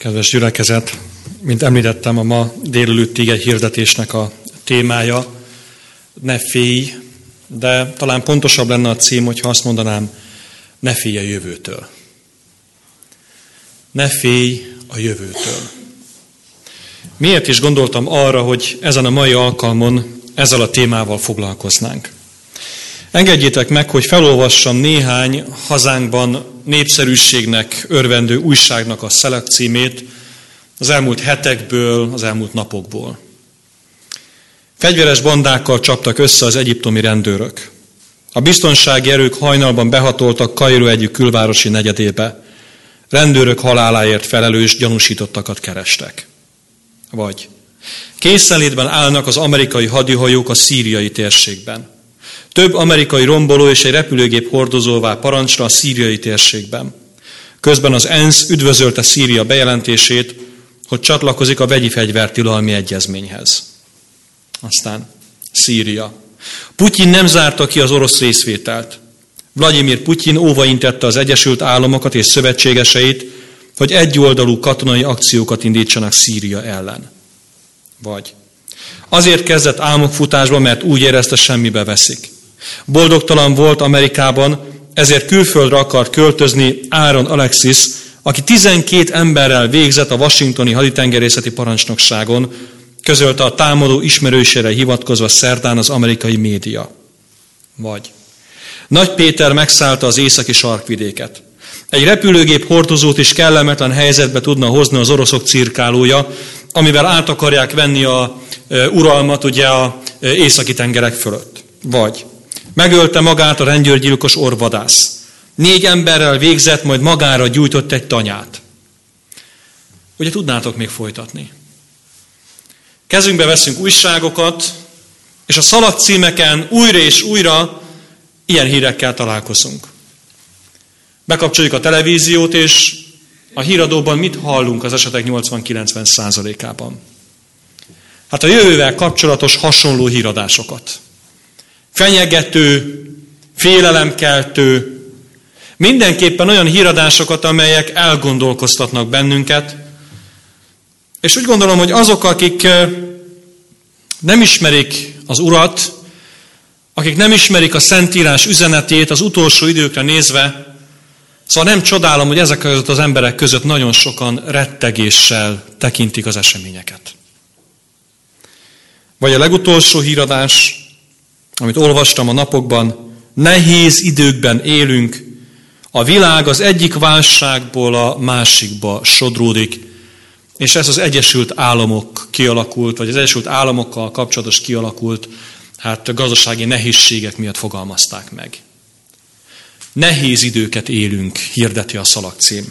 Kedves gyülekezet, mint említettem, a ma délelőtti ige hirdetésnek a témája ne félj, de talán pontosabb lenne a cím, hogyha azt mondanám, ne félj a jövőtől. Ne félj a jövőtől. Miért is gondoltam arra, hogy ezen a mai alkalmon ezzel a témával foglalkoznánk? Engedjétek meg, hogy felolvassam néhány hazánkban népszerűségnek örvendő újságnak a szelekcímét az elmúlt hetekből, az elmúlt napokból. Fegyveres bandákkal csaptak össze az egyiptomi rendőrök. A biztonsági erők hajnalban behatoltak Kairó egyik külvárosi negyedébe. Rendőrök haláláért felelős gyanúsítottakat kerestek. Vagy készenlétben állnak az amerikai hadihajók a szíriai térségben. Több amerikai romboló és egy repülőgép hordozóvá parancsra a szíriai térségben. Közben az ENSZ üdvözölte Szíria bejelentését, hogy csatlakozik a vegyi fegyvertilalmi egyezményhez. Aztán Szíria. Putyin nem zárta ki az orosz részvételt. Vladimir Putyin óvaintette az Egyesült Államokat és szövetségeseit, hogy egyoldalú katonai akciókat indítsanak Szíria ellen. Vagy azért kezdett álmokfutásba, mert úgy érezte, semmibe veszik. Boldogtalan volt Amerikában, ezért külföldre akart költözni Aaron Alexis, aki 12 emberrel végzett a washingtoni haditengerészeti parancsnokságon, közölte a támadó ismerősére hivatkozva szerdán az amerikai média. Vagy Nagy Péter megszállta az északi sarkvidéket. Egy repülőgép hordozót is kellemetlen helyzetbe tudna hozni az oroszok cirkálója, amivel át akarják venni a uralmat ugye a északi tengerek fölött. Vagy megölte magát a rendőrgyilkos orvvadász. 4 emberrel végzett, majd magára gyújtott egy tanyát. Ugye tudnátok még folytatni? Kezünkbe veszünk újságokat, és a szalagcímeken újra és újra ilyen hírekkel találkozunk. Bekapcsoljuk a televíziót, és a híradóban mit hallunk az esetek 80-90%-ában? Hát a jövővel kapcsolatos hasonló híradásokat. Fenyegető, félelemkeltő, mindenképpen olyan híradásokat, amelyek elgondolkoztatnak bennünket, és úgy gondolom, hogy azok, akik nem ismerik az Urat, akik nem ismerik a Szentírás üzenetét az utolsó időkre nézve, szóval nem csodálom, hogy ezek között az emberek között nagyon sokan rettegéssel tekintik az eseményeket. Vagy a legutolsó híradás, amit olvastam a napokban, nehéz időkben élünk, a világ az egyik válságból a másikba sodródik, és ez az Egyesült Államok kialakult, vagy az Egyesült Államokkal kapcsolatos kialakult, gazdasági nehézségek miatt fogalmazták meg. Nehéz időket élünk, hirdeti a szalagcím.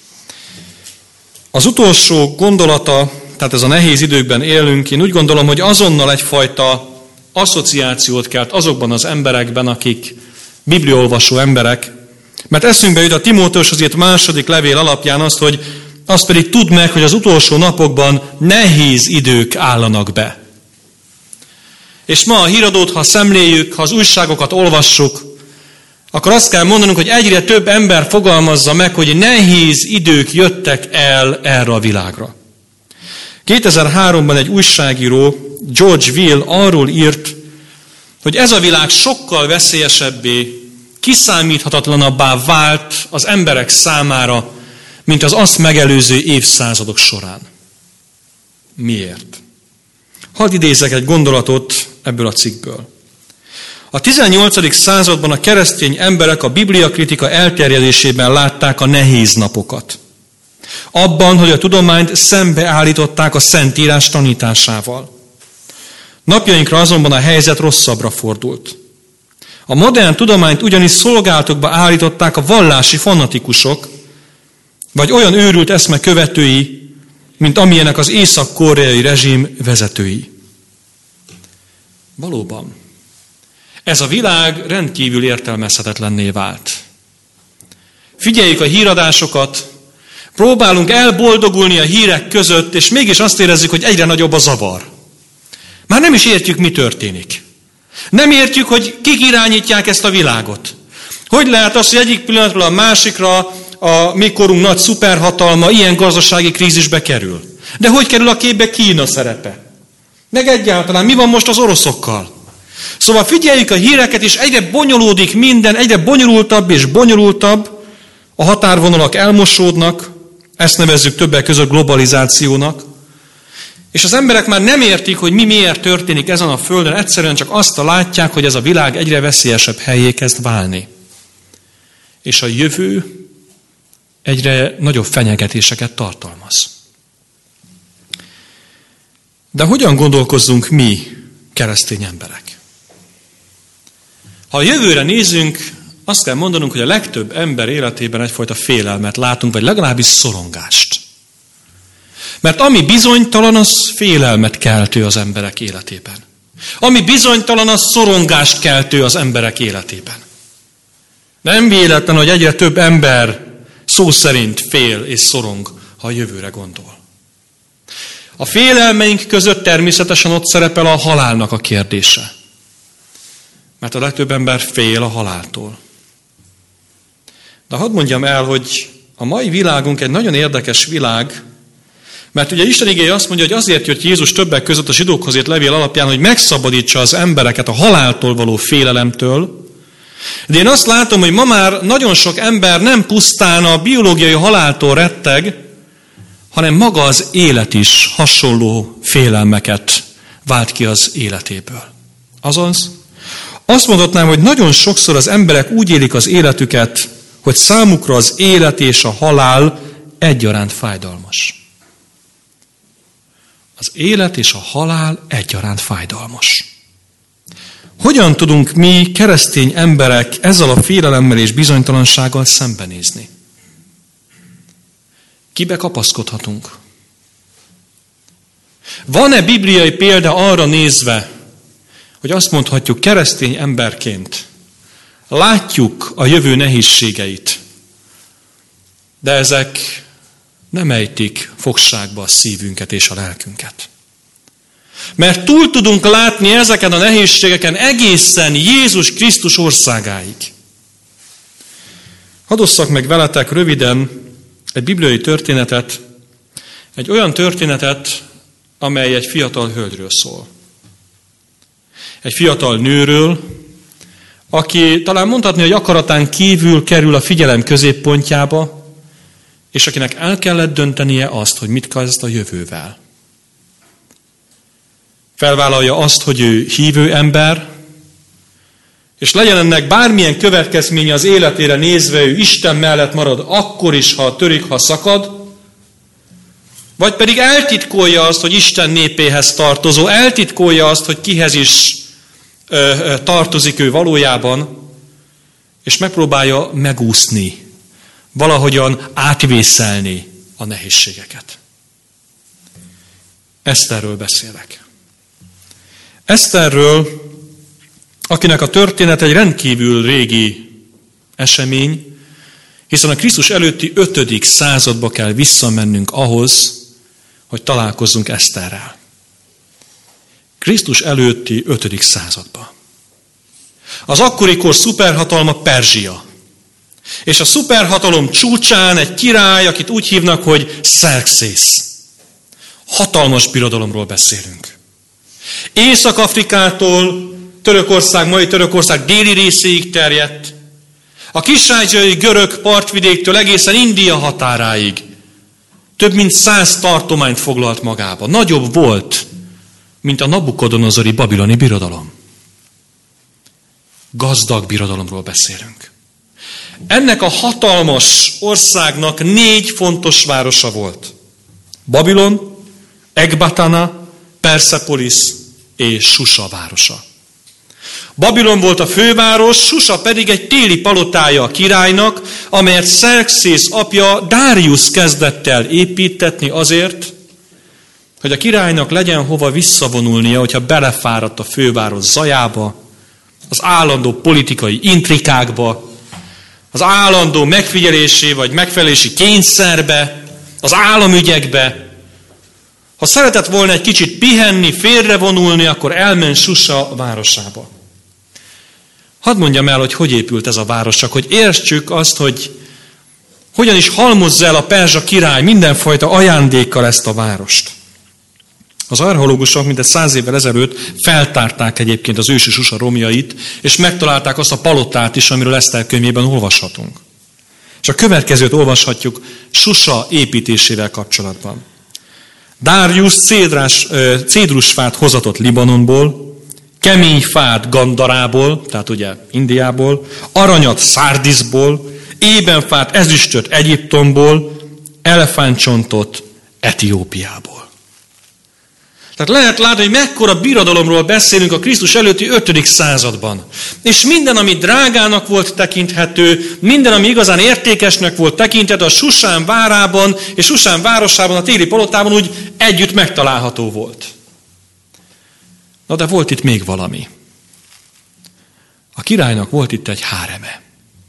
Az utolsó gondolata, tehát ez a nehéz időkben élünk, én úgy gondolom, hogy azonnal egyfajta asszociációt kelt azokban az emberekben, akik bibliaolvasó emberek, mert eszünkbe jut a Timóteushoz írt második levél alapján azt pedig tudd meg, hogy az utolsó napokban nehéz idők állanak be. És ma a híradót, ha szemléljük, ha az újságokat olvassuk, akkor azt kell mondanunk, hogy egyre több ember fogalmazza meg, hogy nehéz idők jöttek el erre a világra. 2003-ban egy újságíró, George Will arról írt, hogy ez a világ sokkal veszélyesebbé, kiszámíthatatlanabbá vált az emberek számára, mint az azt megelőző évszázadok során. Miért? Hadd idézek egy gondolatot ebből a cikkből. A 18. században a keresztény emberek a bibliakritika elterjedésében látták a nehéz napokat. Abban, hogy a tudományt szembeállították a Szentírás tanításával. Napjainkra azonban a helyzet rosszabbra fordult. A modern tudományt ugyanis szolgálatokba állították a vallási fanatikusok, vagy olyan őrült eszme követői, mint amilyenek az észak-koreai rezsim vezetői. Valóban, ez a világ rendkívül értelmezhetetlenné vált. Figyeljük a híradásokat, próbálunk elboldogulni a hírek között, és mégis azt érezzük, hogy egyre nagyobb a zavar. Már nem is értjük, mi történik. Nem értjük, hogy kik irányítják ezt a világot. Hogy lehet az, hogy egyik pillanatról a másikra a mi korunk nagy szuperhatalma ilyen gazdasági krízisbe kerül? De hogy kerül a képbe Kína szerepe? Meg egyáltalán mi van most az oroszokkal? Szóval figyeljük a híreket, és egyre bonyolódik minden, egyre bonyolultabb és bonyolultabb. A határvonalak elmosódnak, ezt nevezzük többek között globalizációnak. És az emberek már nem értik, hogy mi miért történik ezen a földön, egyszerűen csak azt látják, hogy ez a világ egyre veszélyesebb helyé kezd válni. És a jövő egyre nagyobb fenyegetéseket tartalmaz. De hogyan gondolkozzunk mi, keresztény emberek? Ha a jövőre nézünk, azt kell mondanunk, hogy a legtöbb ember életében egyfajta félelmet látunk, vagy legalábbis szorongást. Mert ami bizonytalan, az félelmet keltő az emberek életében. Ami bizonytalan, az szorongást keltő az emberek életében. Nem véletlen, hogy egyre több ember szó szerint fél és szorong, ha a jövőre gondol. A félelmeink között természetesen ott szerepel a halálnak a kérdése. Mert a legtöbb ember fél a haláltól. De hadd mondjam el, hogy a mai világunk egy nagyon érdekes világ, mert ugye Isten igéje azt mondja, hogy azért jött Jézus többek között a zsidókhoz írt levél alapján, hogy megszabadítsa az embereket a haláltól való félelemtől. De én azt látom, hogy ma már nagyon sok ember nem pusztán a biológiai haláltól retteg, hanem maga az élet is hasonló félelmeket vált ki az életéből. Azaz, azt mondhatnám, hogy nagyon sokszor az emberek úgy élik az életüket, hogy számukra az élet és a halál egyaránt fájdalmas. Az élet és a halál egyaránt fájdalmas. Hogyan tudunk mi, keresztény emberek, ezzel a félelemmel és bizonytalansággal szembenézni? Kibe kapaszkodhatunk? Van-e bibliai példa arra nézve, hogy azt mondhatjuk, keresztény emberként látjuk a jövő nehézségeit, de ezek nem ejtik fogságba a szívünket és a lelkünket. Mert túl tudunk látni ezeken a nehézségeken egészen Jézus Krisztus országáig. Hadd osszak meg veletek röviden egy bibliai történetet, egy olyan történetet, amely egy fiatal hölgyről szól. Egy fiatal nőről, aki talán mondhatni, hogy akaratán kívül kerül a figyelem középpontjába, és akinek el kellett döntenie azt, hogy mit kezd a jövővel. Felvállalja azt, hogy ő hívő ember, és legyen ennek bármilyen következménye az életére nézve, ő Isten mellett marad akkor is, ha törik, ha szakad, vagy pedig eltitkolja azt, hogy Isten népéhez tartozó, eltitkolja azt, hogy kihez is tartozik ő valójában, és megpróbálja megúszni, valahogyan átvészelni a nehézségeket. Eszterről beszélek. Eszterről, akinek a történet egy rendkívül régi esemény, hiszen a Krisztus előtti 5. századba kell visszamennünk ahhoz, hogy találkozzunk Eszterrel. Krisztus előtti 5. században. Az akkori kor szuperhatalma Perzsia. És a szuperhatalom csúcsán egy király, akit úgy hívnak, hogy Xerxész. Hatalmas birodalomról beszélünk. Észak-Afrikától Törökország, mai Törökország déli részéig terjedt. A kis-ázsiai görög partvidéktől egészen India határáig több mint 100 tartományt foglalt magába. Nagyobb volt, mint a nabukodonozori babiloni birodalom. Gazdag birodalomról beszélünk. Ennek a hatalmas országnak 4 fontos városa volt. Babilon, Ekbatana, Perszepolis és Susa városa. Babilon volt a főváros, Susa pedig egy téli palotája a királynak, amelyet Xerxész apja Darius kezdett el építetni azért, hogy a királynak legyen hova visszavonulnia, hogyha belefáradt a főváros zajába, az állandó politikai intrikákba, az állandó megfigyelési vagy megfelelési kényszerbe, az államügyekbe. Ha szeretett volna egy kicsit pihenni, félrevonulni, akkor elment Susa városába. Hadd mondjam el, hogy épült ez a város, csak hogy értsük azt, hogy hogyan is halmozza el a perzsa király mindenfajta ajándékkal ezt a várost. Az archeológusok mintegy 100 évvel ezelőtt feltárták egyébként az ősi Susa romjait, és megtalálták azt a palotát is, amiről Eszter könyvében olvashatunk. És a következőt olvashatjuk Susa építésével kapcsolatban. Darius cédrusfát hozatott Libanonból, kemény fát Gandarából, tehát ugye Indiából, aranyat Szárdiszból, ébenfát, ezüstöt Egyiptomból, elefántcsontot Etiópiából. Tehát lehet látni, hogy mekkora birodalomról beszélünk a Krisztus előtti 5. században. És minden, ami drágának volt tekinthető, minden, ami igazán értékesnek volt tekinthető, a Susán várában és Susán városában, a téli palotában úgy együtt megtalálható volt. Na de volt itt még valami. A királynak volt itt egy háreme.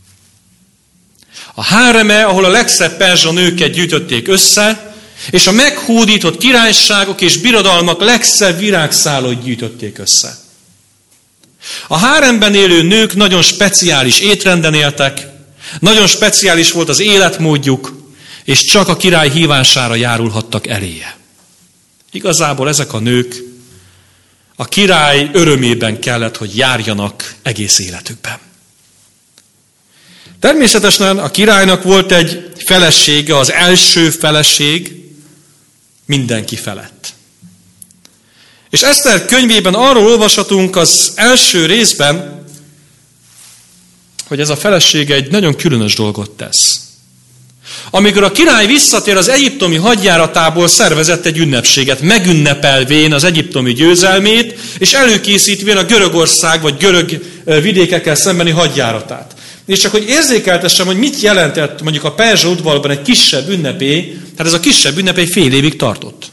A háreme, ahol a legszebb perzsa nőket gyűjtötték össze, és a meghódított királyságok és birodalmak legszebb virágszálait gyűjtötték össze. A háremben élő nők nagyon speciális étrenden éltek, nagyon speciális volt az életmódjuk, és csak a király hívására járulhattak eléje. Igazából ezek a nők a király örömében kellett, hogy járjanak egész életükben. Természetesen a királynak volt egy felesége, az első feleség, mindenki felett. És Eszter könyvében arról olvashatunk az első részben, hogy ez a felesége egy nagyon különös dolgot tesz. Amikor a király visszatér az egyiptomi hadjáratából, szervezett egy ünnepséget, megünnepelvén az egyiptomi győzelmét, és előkészítvén a Görögország vagy görög vidékekkel szembeni hadjáratát. És csak hogy érzékeltessem, hogy mit jelentett mondjuk a perzsa udvarban egy kisebb ünnepé, tehát ez a kisebb ünnepé fél évig tartott.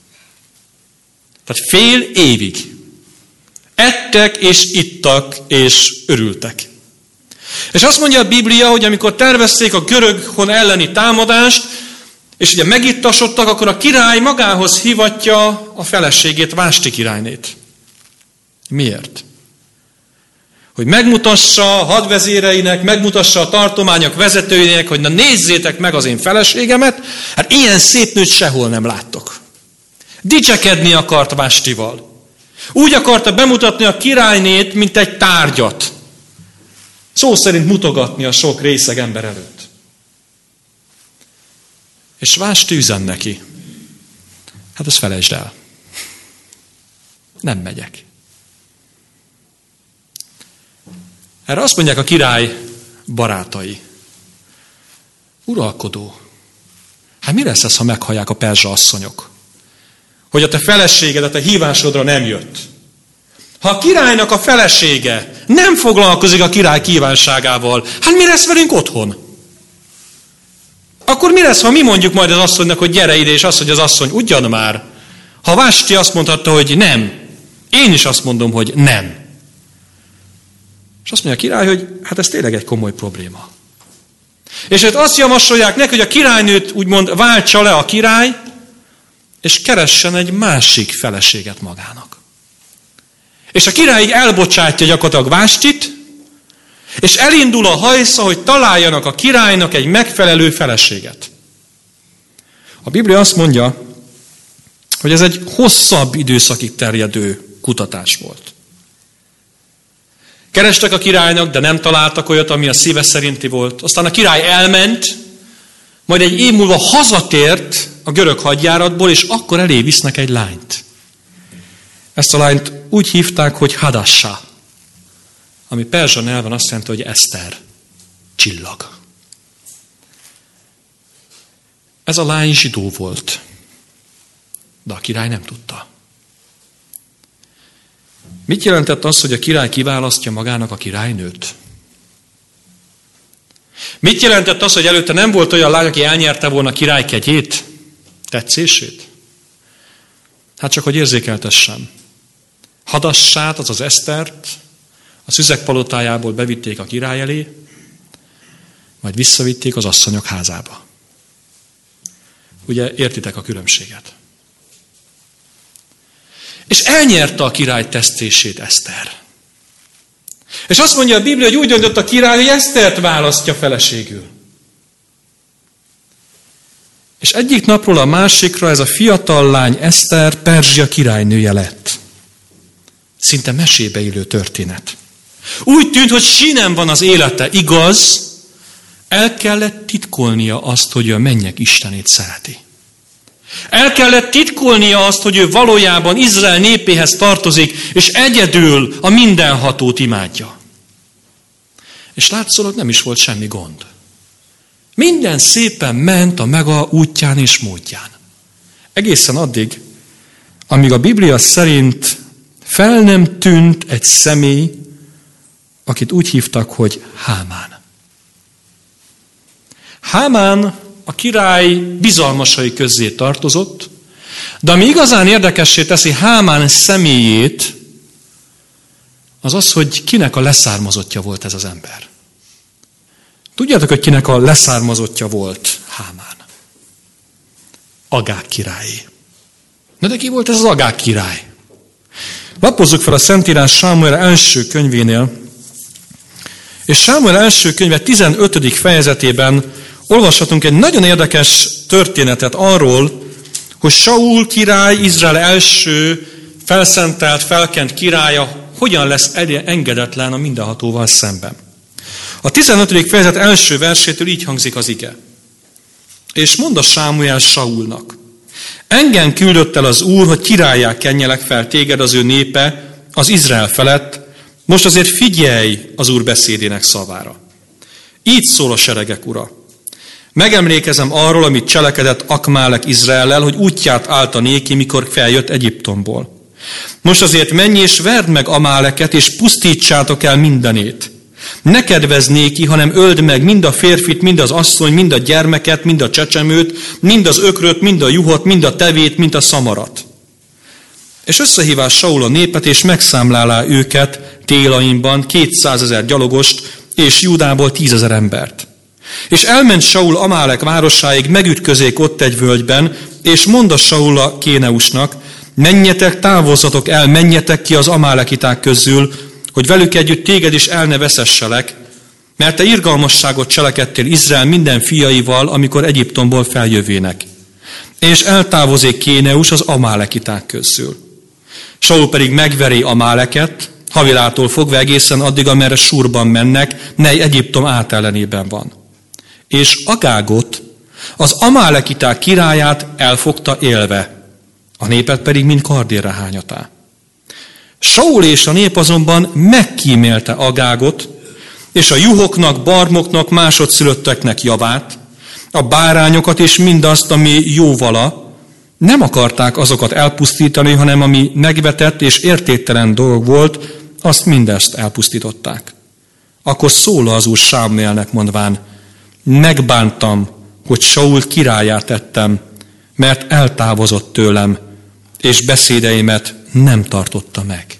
Tehát fél évig. Ettek és ittak és örültek. És azt mondja a Biblia, hogy amikor tervezték a görög elleni támadást, és ugye megittasodtak, akkor a király magához hívatja a feleségét, Vásti királynét. Miért? Hogy megmutassa a hadvezéreinek, megmutassa a tartományok vezetőinek, hogy na nézzétek meg az én feleségemet, hát ilyen szép nőt sehol nem láttok. Dicsekedni akart Vástival. Úgy akarta bemutatni a királynét, mint egy tárgyat. Szó szerint mutogatni a sok részeg ember előtt. És Vásti üzen neki. Hát ezt felejtsd el. Nem megyek. Erre azt mondják a király barátai. Uralkodó, hát mi lesz ez, ha meghallják a perzsa asszonyok? Hogy a te feleséged a te hívásodra nem jött. Ha a királynak a felesége nem foglalkozik a király kívánságával, hát mi lesz velünk otthon? Akkor mi lesz, ha mi mondjuk majd az asszonynak, hogy gyere ide, és azt, hogy az asszony, ugyan már. Ha Vásti azt mondhatta, hogy nem, én is azt mondom, hogy nem. És azt mondja a király, hogy hát ez tényleg egy komoly probléma. És hát azt javasolják neki, hogy a királynőt úgymond váltsa le a király, és keressen egy másik feleséget magának. És a király elbocsátja gyakorlatilag Vástit, és elindul a hajsza, hogy találjanak a királynak egy megfelelő feleséget. A Biblia azt mondja, hogy ez egy hosszabb időszakig terjedő kutatás volt. Kerestek a királynak, de nem találtak olyat, ami a szíve szerinti volt. Aztán a király elment, majd egy év múlva hazatért a görög hadjáratból, és akkor elé visznek egy lányt. Ezt a lányt úgy hívták, hogy Hadassa, ami perzsa nyelven azt jelenti, hogy Eszter, csillag. Ez a lány zsidó volt, de a király nem tudta. Mit jelentett az, hogy a király kiválasztja magának a királynőt? Mit jelentett az, hogy előtte nem volt olyan lány, aki elnyerte volna a király kegyét, tetszését? Hát csak, hogy érzékeltessem. Hadassát, azaz Esztert, a szüzek palotájából bevitték a király elé, majd visszavitték az asszonyok házába. Ugye értitek a különbséget? És elnyerte a király tetszését Eszter. És azt mondja a Biblia, hogy úgy döntött a király, hogy Esztert választja feleségül. És egyik napról a másikra ez a fiatal lány Eszter Perzsia királynője lett. Szinte mesébe illő történet. Úgy tűnt, hogy sinem van az élete, igaz, el kellett titkolnia azt, hogy ő a mennyek Istenét szereti. El kellett titkolnia azt, hogy ő valójában Izrael népéhez tartozik, és egyedül a mindenhatót imádja. És látszólag nem is volt semmi gond. Minden szépen ment a maga útján és módján. Egészen addig, amíg a Biblia szerint fel nem tűnt egy személy, akit úgy hívtak, hogy Hámán. Hámán a király bizalmasai közé tartozott, de ami igazán érdekessé teszi Hámán személyét, az az, hogy kinek a leszármazottja volt ez az ember. Tudjátok, hogy kinek a leszármazottja volt Hámán? Agág királyé. Na de ki volt ez az Agág király? Lapozzuk fel a Szentírás Sámuel első könyvénél, és Sámuel első könyve 15. fejezetében olvashatunk egy nagyon érdekes történetet arról, hogy Saul király, Izrael első felszentelt, felkent királya hogyan lesz engedetlen a mindenhatóval szemben. A 15. fejezet első versétől így hangzik az ige. És mondd a Sámuel Saulnak, engem küldött el az Úr, hogy királlyá kenjelek fel téged az ő népe, az Izrael felett, most azért figyelj az Úr beszédének szavára. Így szól a seregek ura. Megemlékezem arról, amit cselekedett Akmálek Izraellel, hogy útját állta néki, mikor feljött Egyiptomból. Most azért menj és verd meg Amáleket, és pusztítsátok el mindenét. Ne kedvezz néki, hanem öld meg mind a férfit, mind az asszony, mind a gyermeket, mind a csecsemőt, mind az ökröt, mind a juhot, mind a tevét, mind a szamarat. És összehívás Saul a népet, és megszámlálá őket Télaimban 200 000 gyalogost, és Júdából 10 000 embert. És elment Saul Amálek városáig, megütközék ott egy völgyben, és mondta Saul a Kéneusnak, menjetek, távozzatok el, menjetek ki az amálekiták közül, hogy velük együtt téged is el ne veszesselek, mert te irgalmasságot cselekedtél Izrael minden fiaival, amikor Egyiptomból feljövének. És eltávozik Kéneus az amálekiták közül. Saul pedig megveri Amáleket, Havilától fogva egészen addig, amerre Súrban mennek, mely Egyiptom átellenében van. És Agágot, az amálekiták királyát elfogta élve, a népet pedig mind kardérre hányatá. Saul és a nép azonban megkímélte Agágot, és a juhoknak, barmoknak, másodszülötteknek javát, a bárányokat és mindazt, ami jóvala, nem akarták azokat elpusztítani, hanem ami megvetett és értéktelen dolog volt, azt mindezt elpusztították. Akkor szól az Úr Sámuelnek mondván, megbántam, hogy Saul királlyá tettem, mert eltávozott tőlem, és beszédeimet nem tartotta meg.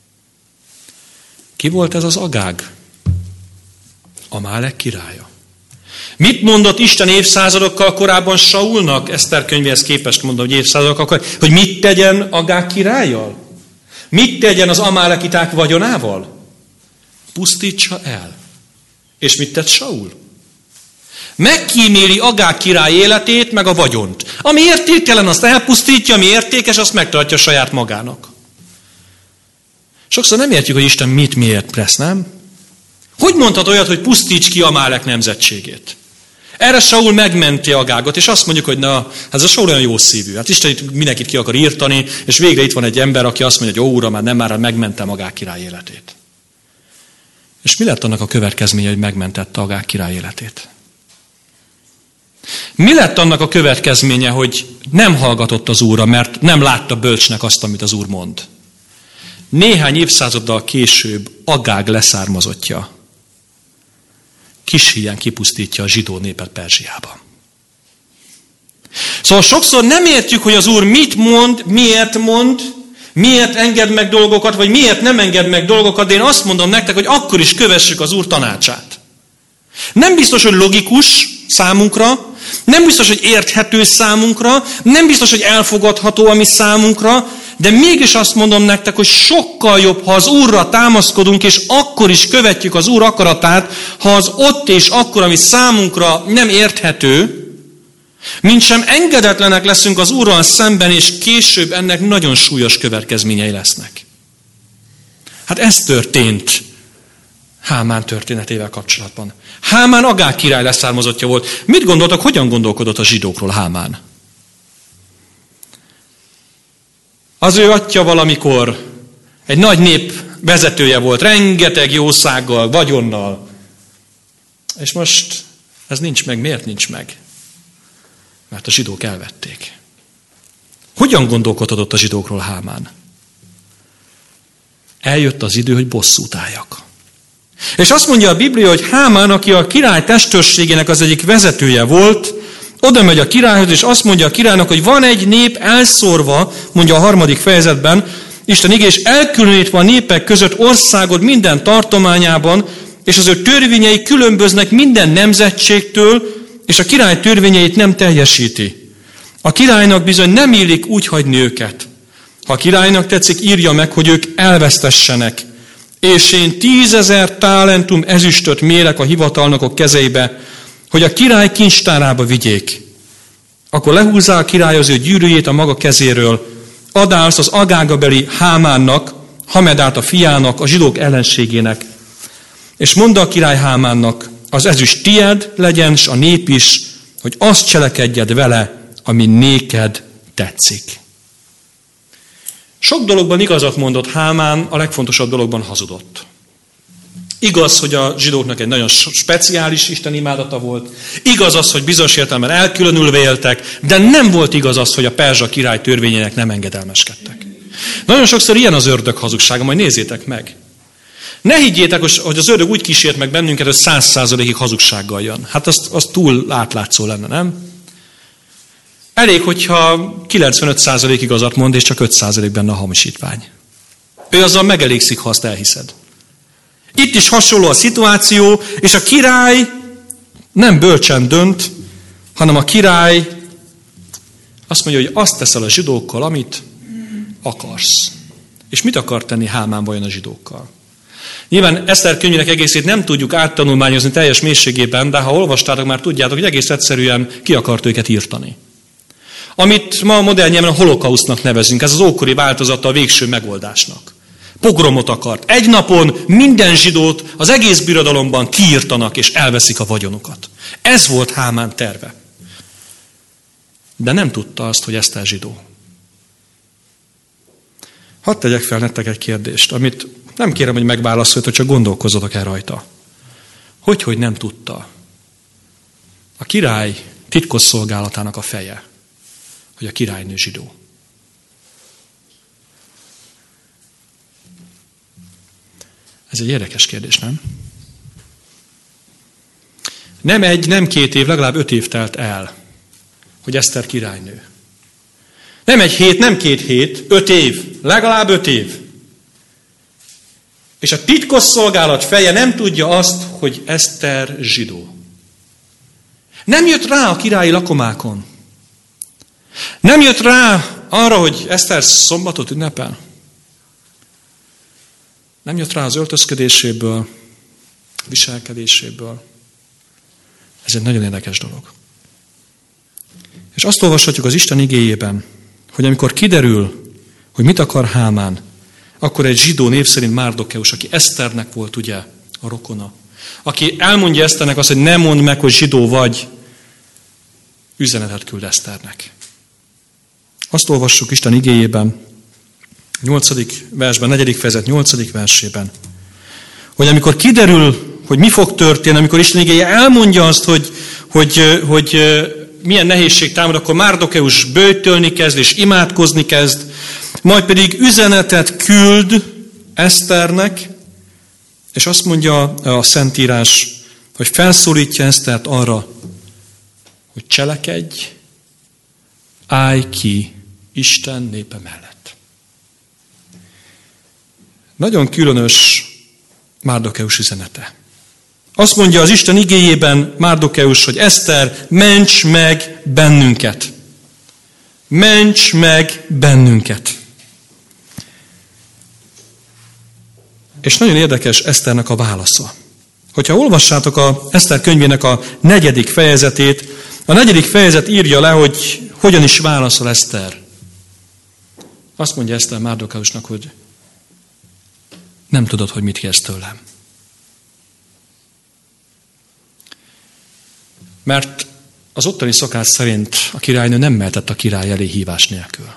Ki volt ez az Agág? Amálek királya. Mit mondott Isten évszázadokkal korábban Saulnak? Eszter könyvéhez képest mondom, hogy évszázadokkal, hogy mit tegyen Agág királlyal? Mit tegyen az amálekiták vagyonával? Pusztítsa el. És mit tett Saul? Megkíméli Agág király életét, meg a vagyont. Ami értéktelen, azt elpusztítja, ami értékes, azt megtartja saját magának. Sokszor nem értjük, hogy Isten miért tesz, nem? Hogy mondhat olyat, hogy pusztíts ki Amálek nemzetségét? Erre Saul megmenti Agágot, és azt mondjuk, hogy na, ez a Saul olyan jó szívű. Hát Isten itt mindenkit ki akar írtani, és végre itt van egy ember, aki azt mondja, hogy ó, uram, már megmentem Agág király életét. És mi lett annak a következménye, hogy megmentette Agág király életét? Mi lett annak a következménye, hogy nem hallgatott az Úrra, mert nem látta bölcsnek azt, amit az Úr mond? Néhány évszázaddal később Agág leszármazottja kis híján kipusztítja a zsidó népet Perzsiában. Szóval sokszor nem értjük, hogy az Úr mit mond, miért enged meg dolgokat, vagy miért nem enged meg dolgokat, de én azt mondom nektek, hogy akkor is kövessük az Úr tanácsát. Nem biztos, hogy logikus számunkra, nem biztos, hogy érthető számunkra, nem biztos, hogy elfogadható a mi számunkra, de mégis azt mondom nektek, hogy sokkal jobb, ha az Úrra támaszkodunk, és akkor is követjük az Úr akaratát, ha az ott és akkor, ami számunkra nem érthető, mint sem engedetlenek leszünk az Úrral szemben, és később ennek nagyon súlyos következményei lesznek. Hát ez történt Hámán történetével kapcsolatban. Hámán Agag király leszármazottja volt. Mit gondoltak, hogyan gondolkodott a zsidókról Hámán? Az ő atya valamikor egy nagy nép vezetője volt, rengeteg jószággal, vagyonnal. És most ez nincs meg. Miért nincs meg? Mert a zsidók elvették. Hogyan gondolkodott a zsidókról Hámán? Eljött az idő, hogy bosszút álljak. És azt mondja a Biblia, hogy Hámán, aki a király testőrségének az egyik vezetője volt, oda megy a királyhoz, és azt mondja a királynak, hogy van egy nép elszórva, mondja a 3. fejezetben, Isten igéje, és elkülönítve a népek között országod minden tartományában, és az ő törvényei különböznek minden nemzetségtől, és a király törvényeit nem teljesíti. A királynak bizony nem illik úgy hagyni őket. Ha a királynak tetszik, írja meg, hogy ők elvesztessenek. És én 10 000 talentum ezüstöt mérek a hivatalnokok kezeibe, hogy a király kincstárába vigyék. Akkor lehúzzá a király az ő gyűrűjét a maga kezéről, adá azt az Agágabeli Hámánnak, Hamedát a fiának, a zsidók ellenségének. És mondta a király Hámánnak, az ezüst tied legyen, s a nép is, hogy azt cselekedjed vele, ami néked tetszik. Sok dologban igazat mondott Hámán, a legfontosabb dologban hazudott. Igaz, hogy a zsidóknak egy nagyon speciális istenimádata volt. Igaz az, hogy bizonyos értelemben elkülönülve éltek, de nem volt igaz az, hogy a perzsa király törvényének nem engedelmeskedtek. Nagyon sokszor ilyen az ördög hazugsága, majd nézzétek meg. Ne higgyétek, hogy az ördög úgy kísért meg bennünket, hogy 100%-ig hazugsággal jön. Hát az túl átlátszó lenne, nem? Elég, hogyha 95% igazat mond, és csak 5% benne a hamisítvány. Ő azzal megelégszik, ha azt elhiszed. Itt is hasonló a szituáció, és a király nem bölcsen dönt, hanem a király azt mondja, hogy azt teszel a zsidókkal, amit akarsz. És mit akar tenni Hámán vajon a zsidókkal? Nyilván Eszter könyvének egészét nem tudjuk áttanulmányozni teljes mélységében, de ha olvastátok, már tudjátok, hogy egész egyszerűen ki akart őket írtani. Amit ma a modern nyelven a holokausztnak nevezünk, ez az ókori változata a végső megoldásnak. Pogromot akart. Egy napon minden zsidót az egész birodalomban kiírtanak és elveszik a vagyonukat. Ez volt Hámán terve. De nem tudta azt, hogy Eszter zsidó. Hadd tegyek fel nektek egy kérdést, amit nem kérem, hogy megválaszoljatok, csak gondolkozzatok el rajta. Hogy nem tudta a király titkosszolgálatának a feje, hogy a királynő zsidó. Ez egy érdekes kérdés, nem? Nem 1, nem 2 év, legalább 5 év telt el, hogy Eszter királynő. Nem 1 hét, nem 2 hét, 5 év, legalább 5 év. És a titkosszolgálat feje nem tudja azt, hogy Eszter zsidó. Nem jött rá a királyi lakomákon. Nem jött rá arra, hogy Eszter szombatot ünnepel. Nem jött rá az öltözködéséből, viselkedéséből. Ez egy nagyon érdekes dolog. És azt olvashatjuk az Isten igéjében, hogy amikor kiderül, hogy mit akar Hámán, akkor egy zsidó név szerint Márdokeus, aki Eszternek volt ugye a rokona, aki elmondja Eszternek azt, hogy ne mondd meg, hogy zsidó vagy, üzenetet küld Eszternek. Azt olvassuk Isten igéjében, 8. versben, 4. fejezet 8. versében, hogy amikor kiderül, hogy mi fog történni, amikor Isten igéje elmondja azt, hogy milyen nehézség támad, akkor Márdokeus böjtölni kezd és imádkozni kezd, majd pedig üzenetet küld Eszternek, és azt mondja a Szentírás, hogy felszólítja Esztert arra, hogy cselekedj, állj ki Isten népe mellett. Nagyon különös Márdokeus üzenete. Azt mondja az Isten igéjében Márdokeus, hogy Eszter, ments meg bennünket. Ments meg bennünket. És nagyon érdekes Eszternek a válasza. Hogyha olvassátok a Eszter könyvének a 4. fejezetét, a 4. fejezet írja le, hogy hogyan is válaszol Eszter. Azt mondja Eszter Márdokeusnak, hogy nem tudod, hogy mit kérsz tőlem. Mert az ottani szokás szerint a királynő nem mehetett a király elé hívás nélkül.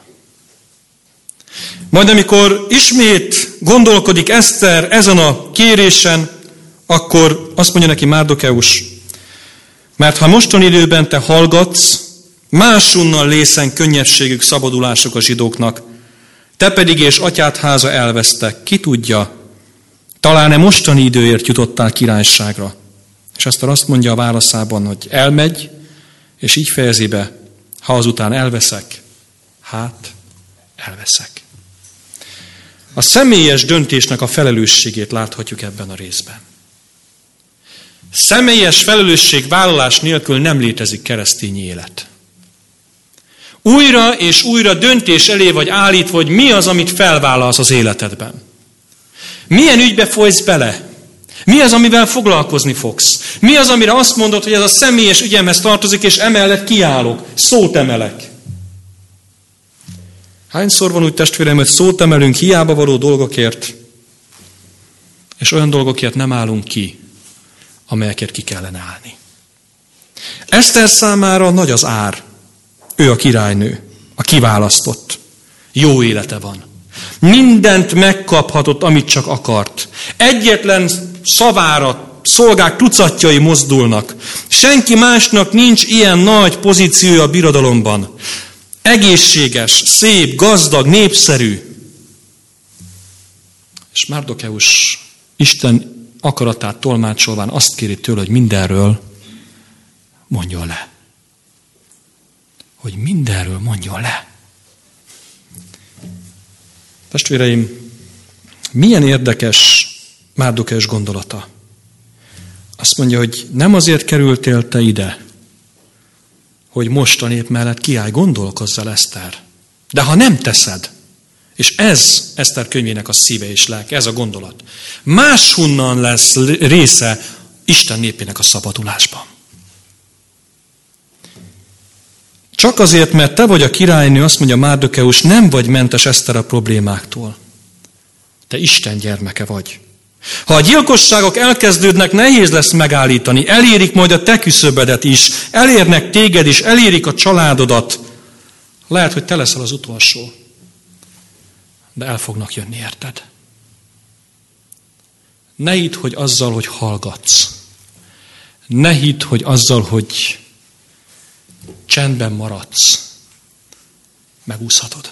Majd amikor ismét gondolkodik Eszter ezen a kérésen, akkor azt mondja neki Márdokeus, mert ha mostani időben te hallgatsz, máshonnan lészen könnyességük, szabadulások a zsidóknak, te pedig és atyád háza elvesztek, ki tudja, talán-e mostani időért jutottál királyságra. És Eszter azt mondja a válaszában, hogy elmegy, és így fejezi be, ha azután elveszek, hát elveszek. A személyes döntésnek a felelősségét láthatjuk ebben a részben. Személyes felelősségvállalás nélkül nem létezik keresztény élet. Újra és újra döntés elé vagy állítva, hogy mi az, amit felvállalsz az életedben. Milyen ügybe folysz bele? Mi az, amivel foglalkozni fogsz? Mi az, amire azt mondod, hogy ez a személyes ügyemhez tartozik, és emellett kiállok, szót emelek? Hányszor van úgy, testvérem, hogy szót emelünk hiába való dolgokért, és olyan dolgokért nem állunk ki, amelyekért ki kellene állni. Eszter számára nagy az ár. Ő a királynő, a kiválasztott. Jó élete van. Mindent megkaphatott, amit csak akart. Egyetlen szavára szolgák tucatjai mozdulnak. Senki másnak nincs ilyen nagy pozíciója a birodalomban. Egészséges, szép, gazdag, népszerű. És Márdokeus Isten akaratát tolmácsolván azt kéri tőle, hogy mindenről mondjon le. Hogy mindenről mondjon le. Testvéreim, milyen érdekes Márdokeus gondolata. Azt mondja, hogy nem azért kerültél te ide, hogy most a nép mellett kiállj, gondolkozzál, Eszter. De ha nem teszed, és ez Eszter könyvének a szíve és lelke, ez a gondolat, máshonnan lesz része Isten népének a szabadulásban. Csak azért, mert te vagy a királynő, azt mondja Márdokeus, nem vagy mentes, Eszter, a problémáktól. Te Isten gyermeke vagy. Ha a gyilkosságok elkezdődnek, nehéz lesz megállítani. Elérik majd a te küszöbedet is. Elérnek téged is, elérik a családodat. Lehet, hogy te leszel az utolsó. De el fognak jönni, érted? Ne hidd, hogy azzal, hogy hallgatsz. Ne hidd, hogy azzal, hogy csendben maradsz, megúszhatod.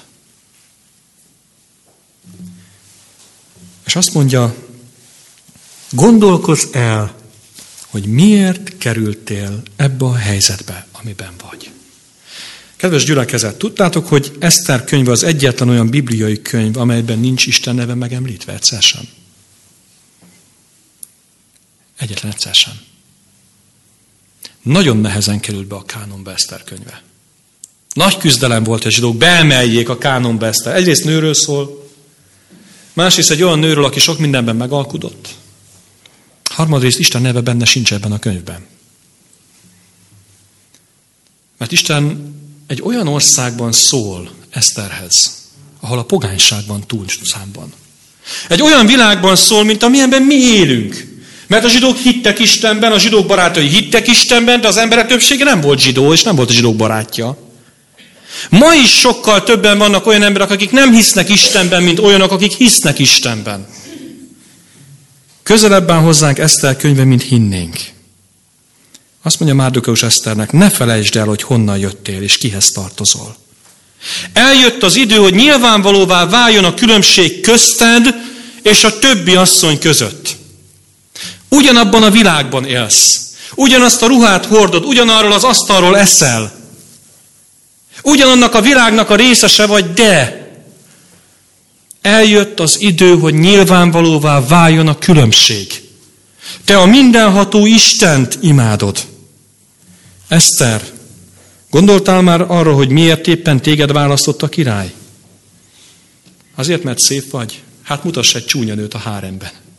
És azt mondja, gondolkozz el, hogy miért kerültél ebbe a helyzetbe, amiben vagy. Kedves gyülekezet, tudtátok, hogy Eszter könyve az egyetlen olyan bibliai könyv, amelyben nincs Isten neve megemlítve egyszer sem? Egyetlen egyszer sem. Nagyon nehezen került be a kánonba Eszter könyve. Nagy küzdelem volt, hogy a zsidók beemeljék a kánonba Eszter. Egyrészt nőről szól, másrészt egy olyan nőről, aki sok mindenben megalkudott. Harmadrészt Isten neve benne sincs ebben a könyvben. Mert Isten egy olyan országban szól Eszterhez, ahol a pogányság van túl számban. Egy olyan világban szól, mint amilyenben mi élünk. Mert a zsidók hittek Istenben, a zsidók barátai hittek Istenben, de az emberek többsége nem volt zsidó, és nem volt a zsidók barátja. Ma is sokkal többen vannak olyan emberek, akik nem hisznek Istenben, mint olyanok, akik hisznek Istenben. Közelebb áll hozzánk Eszter könyve, mint hinnénk. Azt mondja Márdokeus Eszternek, ne felejtsd el, hogy honnan jöttél, és kihez tartozol. Eljött az idő, hogy nyilvánvalóvá váljon a különbség közted és a többi asszony között. Ugyanabban a világban élsz. Ugyanazt a ruhát hordod, ugyanarról az asztalról eszel. Ugyanannak a világnak a részese vagy, de eljött az idő, hogy nyilvánvalóvá váljon a különbség. Te a mindenható Istent imádod. Eszter, gondoltál már arra, hogy miért éppen téged választott a király? Azért, mert szép vagy? Hát mutass egy csúnya nőt a háremben.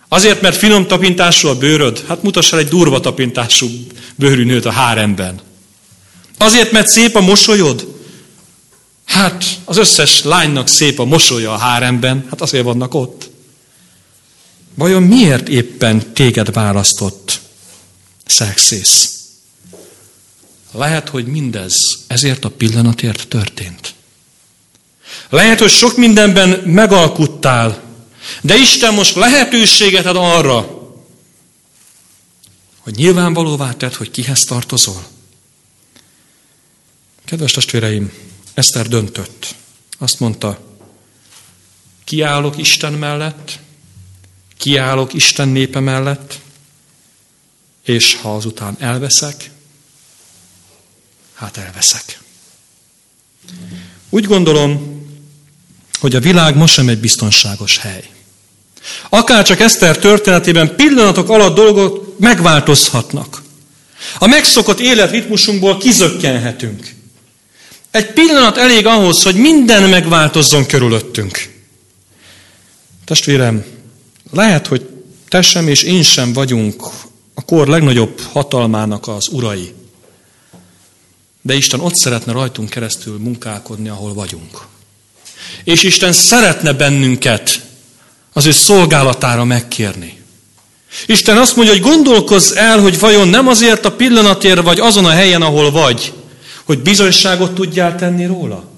Azért, mert finom tapintású a bőröd? Hát mutass el egy durva tapintású bőrű nőt a háremben. Azért, mert szép a mosolyod? Hát az összes lánynak szép a mosolya a háremben, hát azért vannak ott. Vajon miért éppen téged választott Xerxész? Lehet, hogy mindez ezért a pillanatért történt. Lehet, hogy sok mindenben megalkuttál, de Isten most lehetőséget ad arra, hogy nyilvánvalóvá tedd, hogy kihez tartozol. Kedves testvéreim, Eszter döntött. Azt mondta, kiállok Isten mellett, kiállok Isten népe mellett, és ha azután elveszek, hát elveszek. Úgy gondolom, hogy a világ most sem egy biztonságos hely. Akárcsak Eszter történetében pillanatok alatt dolgok megváltozhatnak. A megszokott életritmusunkból kizökkenhetünk. Egy pillanat elég ahhoz, hogy minden megváltozzon körülöttünk. Testvérem, lehet, hogy te sem és én sem vagyunk a kor legnagyobb hatalmának az urai. De Isten ott szeretne rajtunk keresztül munkálkodni, ahol vagyunk. És Isten szeretne bennünket az ő szolgálatára megkérni. Isten azt mondja, hogy gondolkozz el, hogy vajon nem azért a pillanatért vagy azon a helyen, ahol vagy, hogy bizonyságot tudjál tenni róla?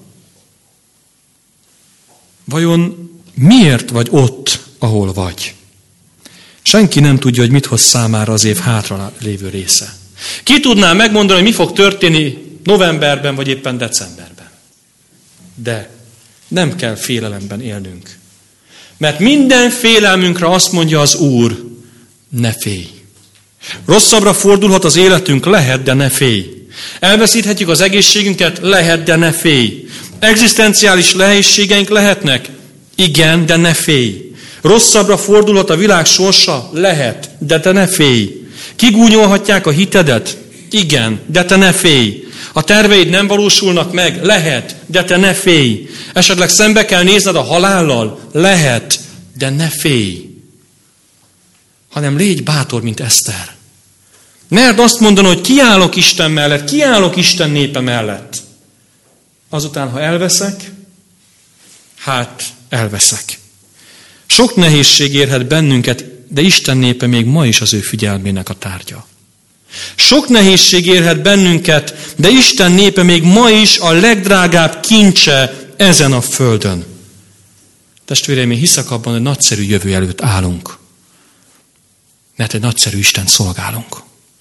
Vajon miért vagy ott, ahol vagy? Senki nem tudja, hogy mit hoz számára az év hátra lévő része. Ki tudná megmondani, hogy mi fog történni novemberben, vagy éppen decemberben? De nem kell félelemben élnünk. Mert minden félelmünkre azt mondja az Úr, ne félj. Rosszabbra fordulhat az életünk, lehet, de ne félj. Elveszíthetjük az egészségünket, lehet, de ne félj. Egzisztenciális nehézségeink lehetnek, igen, de ne félj. Rosszabbra fordulhat a világ sorsa, lehet, de te ne félj. Kigúnyolhatják a hitedet, igen, de te ne félj. A terveid nem valósulnak meg, lehet, de te ne félj. Esetleg szembe kell nézned a halállal, lehet, de ne félj. Hanem légy bátor, mint Eszter. Mert azt mondani, hogy kiállok Isten mellett, kiállok Isten népe mellett. Azután, ha elveszek, hát elveszek. Sok nehézség érhet bennünket, de Isten népe még ma is az ő figyelmének a tárgya. Sok nehézség érhet bennünket, de Isten népe még ma is a legdrágább kincse ezen a földön. Testvéreim, én hiszek abban, hogy nagyszerű jövő előtt állunk. Mert egy nagyszerű Isten szolgálunk.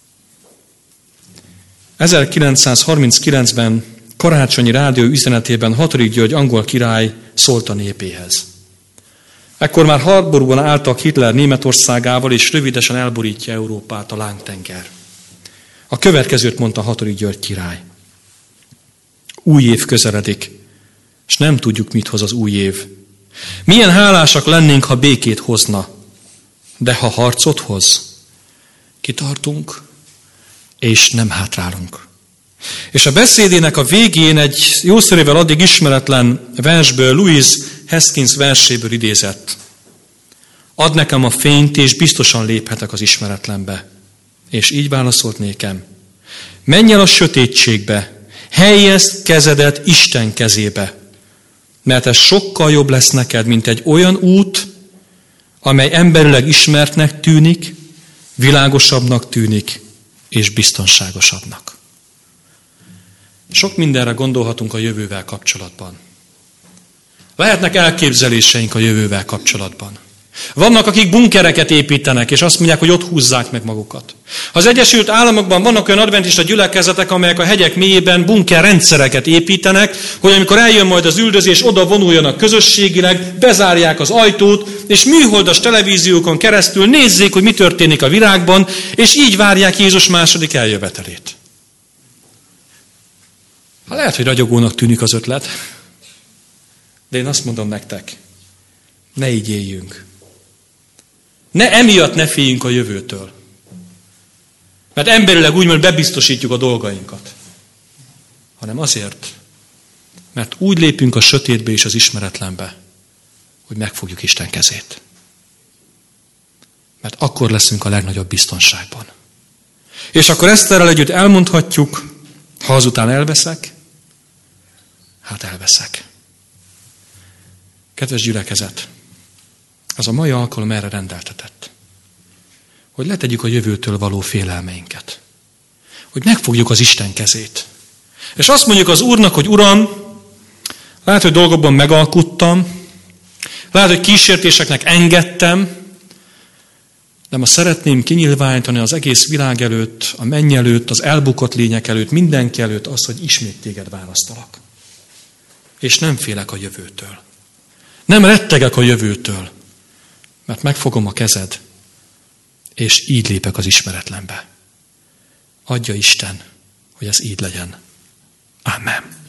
1939-ben karácsonyi rádió üzenetében 6. György angol király szólt a népéhez. Ekkor már háborúban álltak Hitler Németországával, és rövidesen elborítja Európát a lángtenger. A következőt mondta 6. György király. Új év közeledik, és nem tudjuk, mit hoz az új év. Milyen hálásak lennénk, ha békét hozna, de ha harcot hoz, kitartunk, és nem hátrálunk. És a beszédének a végén egy jószerével addig ismeretlen versből, Louis Haskins verséből idézett. Add nekem a fényt, és biztosan léphetek az ismeretlenbe. És így válaszolt nékem. Menj el a sötétségbe, helyezd kezedet Isten kezébe, mert ez sokkal jobb lesz neked, mint egy olyan út, amely emberileg ismertnek tűnik, világosabbnak tűnik, és biztonságosabbnak. Sok mindenre gondolhatunk a jövővel kapcsolatban. Lehetnek elképzeléseink a jövővel kapcsolatban. Vannak, akik bunkereket építenek, és azt mondják, hogy ott húzzák meg magukat. Az Egyesült Államokban vannak olyan adventista gyülekezetek, amelyek a hegyek mélyében bunkerrendszereket építenek, hogy amikor eljön majd az üldözés, oda vonuljanak közösségileg, bezárják az ajtót, és műholdas televíziókon keresztül nézzék, hogy mi történik a világban, és így várják Jézus második eljövetelét. Lehet, hogy ragyogónak tűnik az ötlet, de én azt mondom nektek, ne így éljünk. Emiatt ne féljünk a jövőtől. Mert emberileg úgymond bebiztosítjuk a dolgainkat. Hanem azért, mert úgy lépünk a sötétbe és az ismeretlenbe, hogy megfogjuk Isten kezét. Mert akkor leszünk a legnagyobb biztonságban. És akkor Eszterrel együtt elmondhatjuk, ha azután elveszek, hát elveszek. Kedves gyülekezet, az a mai alkalom erre rendeltetett. Hogy letegyük a jövőtől való félelmeinket. Hogy megfogjuk az Isten kezét. És azt mondjuk az Úrnak, hogy Uram, lehet, hogy dolgokban megalkuttam, lehet, hogy kísértéseknek engedtem, de ma szeretném kinyilvánítani az egész világ előtt, a menny előtt, az elbukott lények előtt, mindenki előtt azt, hogy ismét téged választalak. És nem félek a jövőtől. Nem rettegek a jövőtől, mert megfogom a kezed, és így lépek az ismeretlenbe. Adja Isten, hogy ez így legyen. Amen.